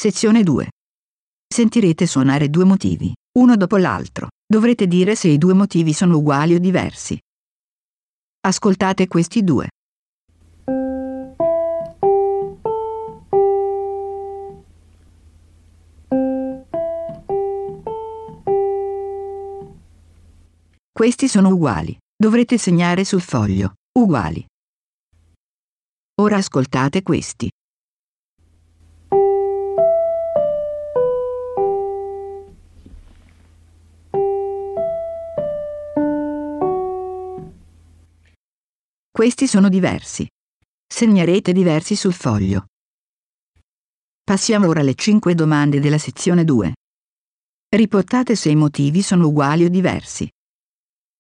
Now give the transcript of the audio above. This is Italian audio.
Sezione 2. Sentirete suonare due motivi, uno dopo l'altro. Dovrete dire se i due motivi sono uguali o diversi. Ascoltate questi due. Questi sono uguali. Dovrete segnare sul foglio. Uguali. Ora ascoltate questi. Questi sono diversi. Segnerete diversi sul foglio. Passiamo ora alle 5 domande della sezione 2. Riportate se i motivi sono uguali o diversi.